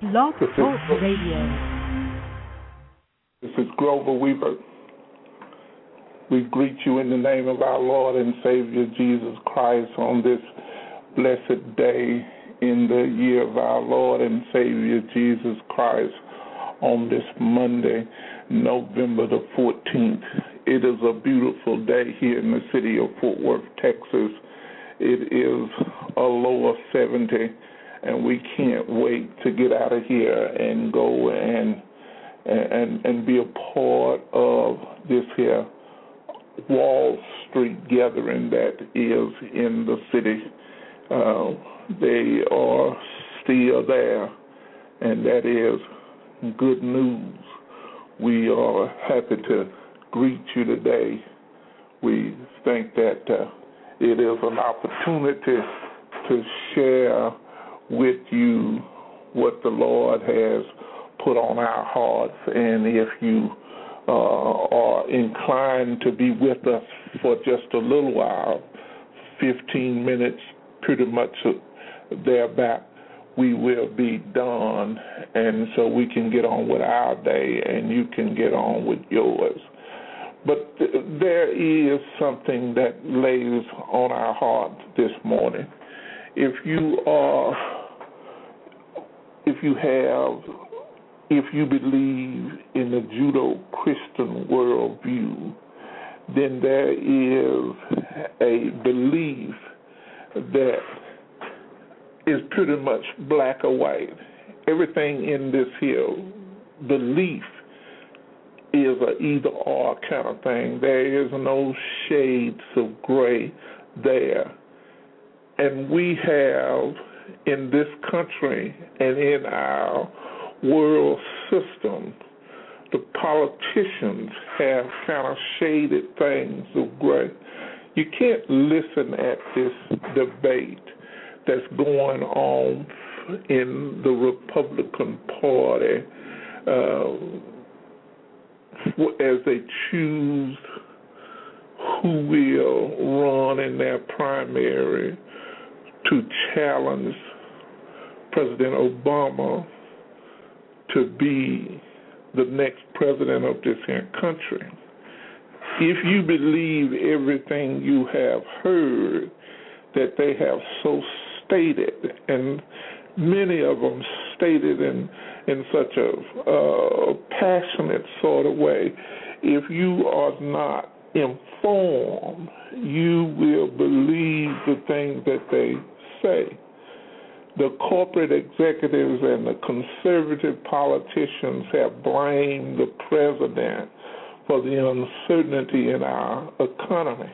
Blog Talk Radio. This is Grover Weaver. We greet you in the name of our Lord and Savior Jesus Christ on this blessed day in the year of our Lord and Savior Jesus Christ on this Monday, November the 14th. It is a beautiful day here in the city of Fort Worth, Texas. It is a low of 70, and we can't wait to get out of here and go and be a part of this here Wall Street gathering that is in the city. They are still there, and that is good news. We are happy to greet you today. We think that it is an opportunity to share with you what the Lord has put on our hearts, and if you are inclined to be with us for just a little while, 15 minutes, pretty much thereabout, we will be done, and so we can get on with our day and you can get on with yours. But there is something that lays on our hearts this morning. If you believe in the Judeo-Christian worldview, then there is a belief that is pretty much black or white. Everything in this here belief is an either-or kind of thing. There is no shades of gray there. And we have in this country and in our world system, the politicians have kind of shaded things of gray. You can't listen at this debate that's going on in the Republican Party as they choose who will run in their primary to challenge President Obama to be the next president of this here country. If you believe everything you have heard that they have so stated, and many of them stated in such a passionate sort of way, if you are not informed, you will believe the things that they say. The corporate executives and the conservative politicians have blamed the president for the uncertainty in our economy.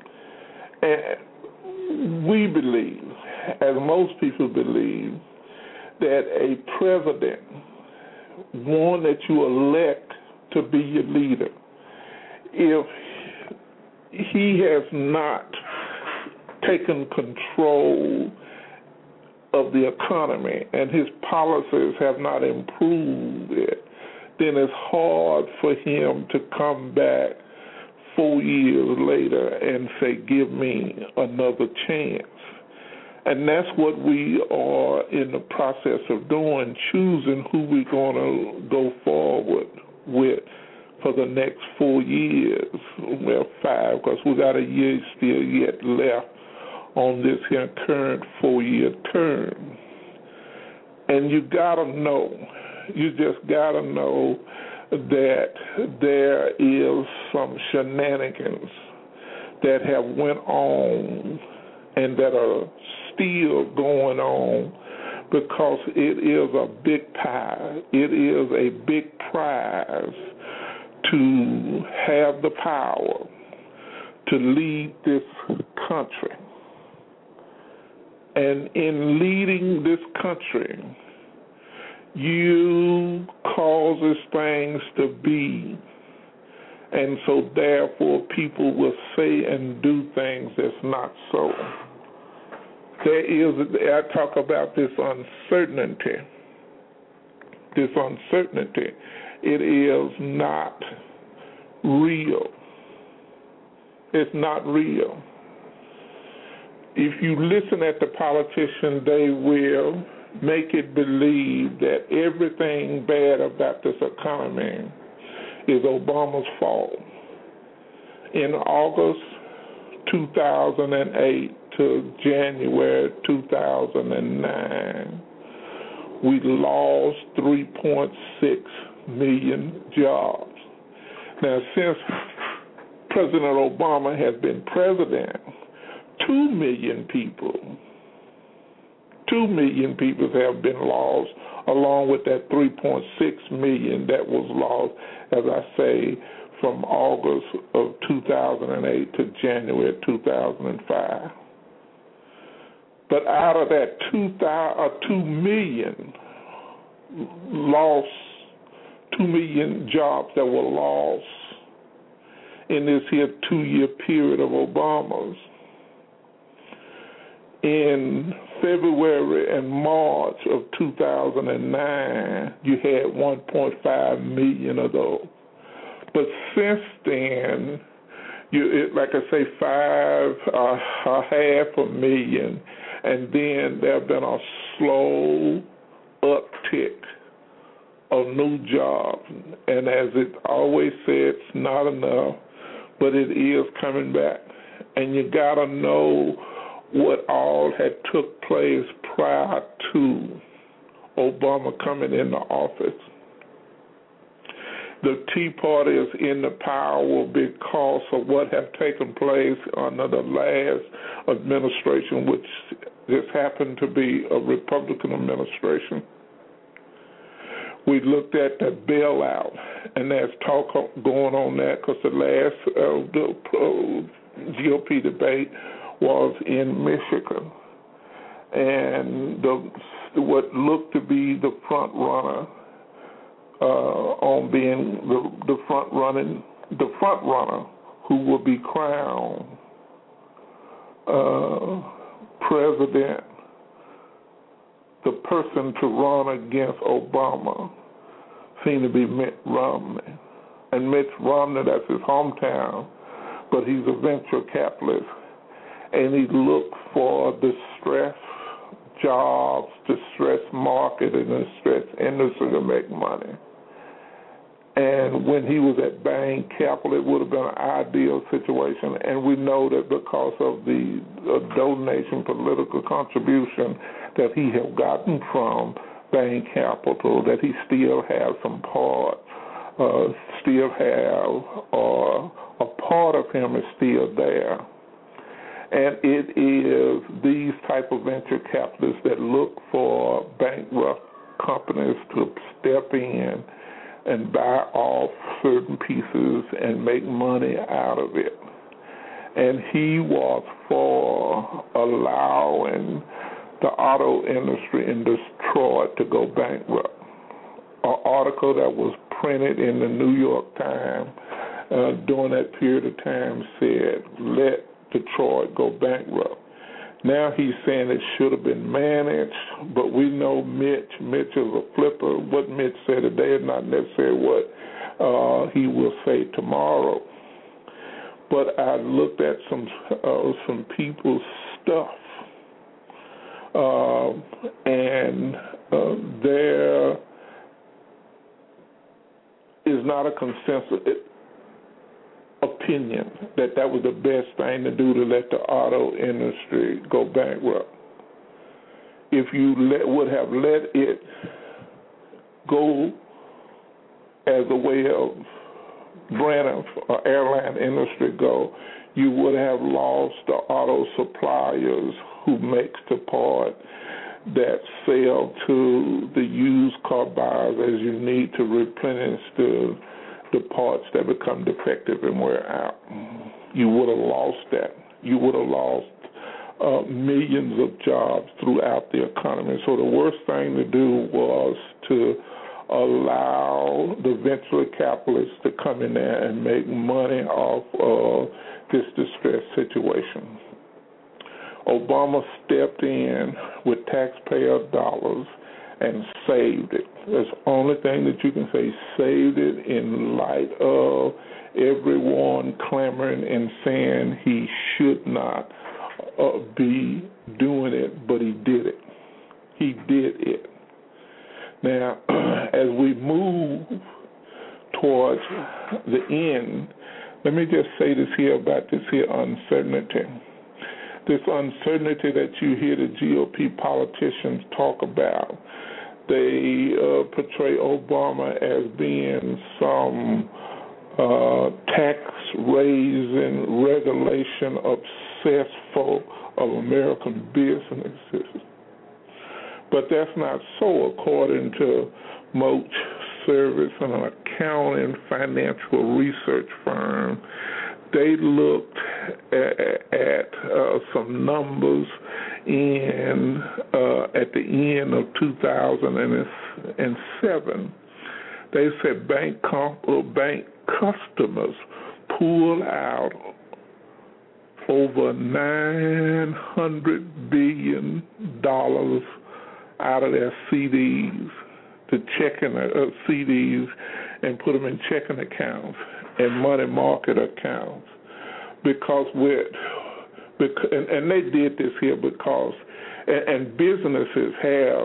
And we believe, as most people believe, that a president, one that you elect to be your leader, if he has not taken control of the economy and his policies have not improved it, then it's hard for him to come back 4 years later and say, give me another chance. And that's what we are in the process of doing, choosing who we're going to go forward with for the next 4 years. Well, 5, because we got a year still yet left on this here current 4-year term. And you just got to know that there is some shenanigans that have went on and that are still going on, because it is a big pie. It is a big prize to have the power to lead this country. And in leading this country, you causes things to be, and so therefore people will say and do things that's not so. I talk about this uncertainty. This uncertainty, it is not real. It's not real. If you listen at the politicians, they will make it believe that everything bad about this economy is Obama's fault. In August 2008 to January 2009, we lost 3.6 million jobs. Now, since President Obama has been president, 2 million people have been lost, along with that 3.6 million that was lost, as I say, from August of 2008 to January 2005. But out of that 2 million lost, 2 million jobs that were lost in this here 2-year period of Obama's, in February and March of 2009, you had 1.5 million of those. But since then, like I say, 500,000, and then there have been a slow uptick of new jobs. And as it always said, it's not enough, but it is coming back. And you got to know what all had took place prior to Obama coming into office. The Tea Party is in the power because of what have taken place under the last administration, which just happened to be a Republican administration. We looked at the bailout, and there's talk going on that because the last GOP debate was in Michigan, and what looked to be the front runner on being the front runner who will be crowned president, the person to run against Obama seemed to be Mitt Romney. And Mitt Romney, that's his hometown, but he's a venture capitalist. And he looked for distressed jobs, distressed market, and distressed industry to make money. And when he was at Bain Capital, it would have been an ideal situation. And we know that because of the donation political contribution that he had gotten from Bain Capital, that he still has some part, a part of him is still there. And it is these type of venture capitalists that look for bankrupt companies to step in and buy off certain pieces and make money out of it. And he was for allowing the auto industry in Detroit to go bankrupt. An article that was printed in the New York Times during that period of time said, let Detroit go bankrupt. Now he's saying it should have been managed, but we know Mitch is a flipper. What Mitch said today is not necessarily what he will say tomorrow. But I looked at some people's stuff, and there is not a consensus opinion that was the best thing to do to let the auto industry go bankrupt. If you would have let it go as a way of brand or airline industry go, you would have lost the auto suppliers who makes the part that sell to the used car buyers as you need to replenish the parts that become defective and wear out. You would have lost that. You would have lost millions of jobs throughout the economy. So the worst thing to do was to allow the venture capitalists to come in there and make money off of this distressed situation. Obama stepped in with taxpayer dollars and saved it. That's the only thing that you can say, saved it in light of everyone clamoring and saying he should not be doing it, but he did it. He did it. Now, as we move towards the end, let me just say this here about this here uncertainty. This uncertainty that you hear the GOP politicians talk about, they portray Obama as being some tax-raising, regulation-obsessed folk of American businesses. But that's not so, according to Moch Service, an accounting financial research firm. They looked at some numbers at the end of 2007. They said bank customers pulled out over $900 billion out of their CDs, CDs, and put them in checking accounts and money market accounts, and they did this here because, and businesses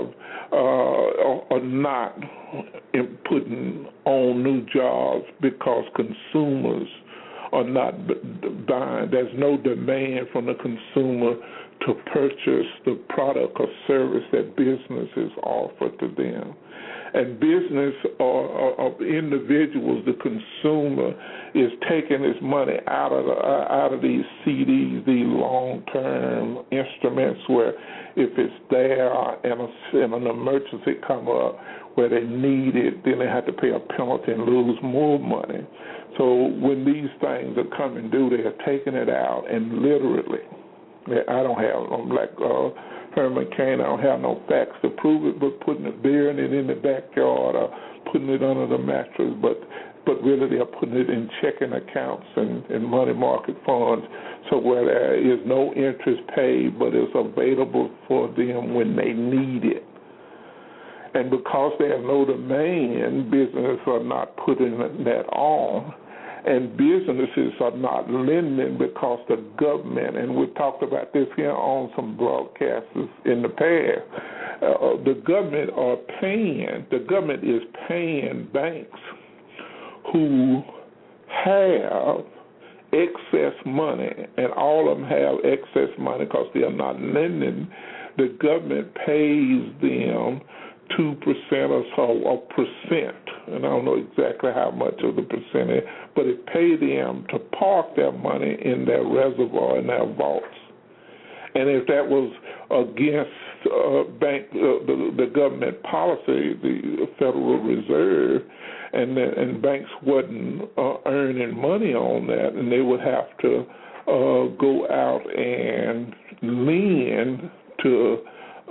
are not putting on new jobs because consumers are not buying. There's no demand from the consumer to purchase the product or service that businesses offer to them. And business or individuals, the consumer, is taking this money out of these CDs, these long-term instruments, where if it's there and an emergency come up where they need it, then they have to pay a penalty and lose more money. So when these things are coming due, they are taking it out, and literally, I'm like Herman Cain, I don't have no facts to prove it, but burying it in the backyard or putting it under the mattress, but really they're putting it in checking accounts and money market funds, so where there is no interest paid, but it's available for them when they need it. And because there's no demand, businesses are not putting that on. And businesses are not lending because the government, and we've talked about this here on some broadcasts in the past, the government is paying banks who have excess money, and all of them have excess money because they are not lending. The government pays them 2% or so, or percent, and I don't know exactly how much of the percentage, but it pays them to park their money in their reservoir, in their vaults. And if that was against the government policy, the Federal Reserve, and banks wasn't earning money on that, and they would have to go out and lend to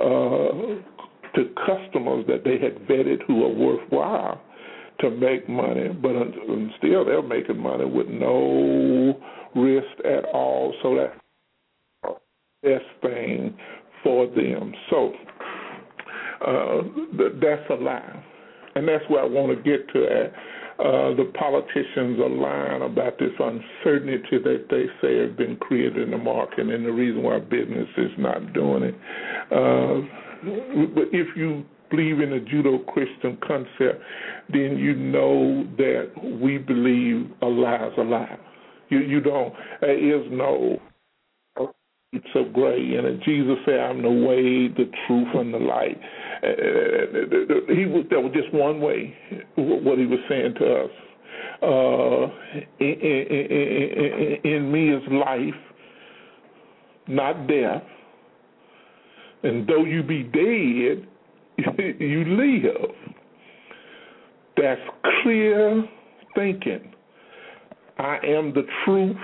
customers that they had vetted who are worthwhile to make money, but still they're making money with no risk at all. So that's the best thing for them. So that's a lie. And that's where I want to get to. The politicians are lying about this uncertainty that they say has been created in the market, and the reason why business is not doing it. But if you believe in the Judeo-Christian concept, then you know that we believe a lie is a lie. You don't. There is no. It's so gray, and Jesus said, "I'm the way, the truth, and the light." There was just one way. What he was saying to us, in me is life, not death. And though you be dead, you live. That's clear thinking. I am the truth.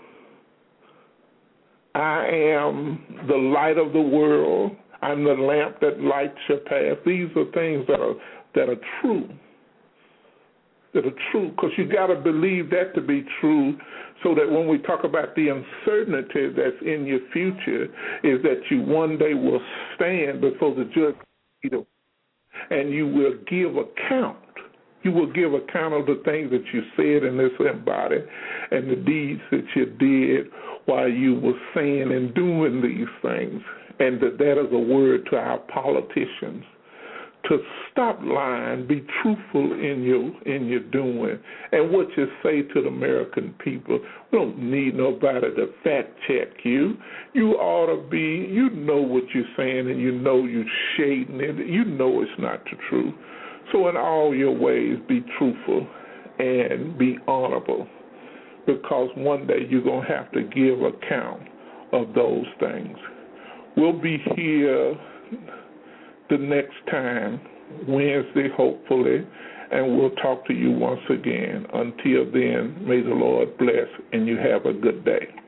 I am the light of the world. I'm the lamp that lights your path. These are things that are true. That are true, because you got to believe that to be true, so that when we talk about the uncertainty that's in your future, is that you one day will stand before the judge, and you will give account. You will give account of the things that you said in this body and the deeds that you did while you were saying and doing these things. And that is a word to our politicians to stop lying, be truthful in your doing, and what you say to the American people. We don't need nobody to fact check you. You ought to be, you know what you're saying, and you know you're shading it. You know it's not the truth. So in all your ways, be truthful and be honorable, because one day you're going to have to give account of those things. We'll be here the next time, Wednesday, hopefully, and we'll talk to you once again. Until then, may the Lord bless, and you have a good day.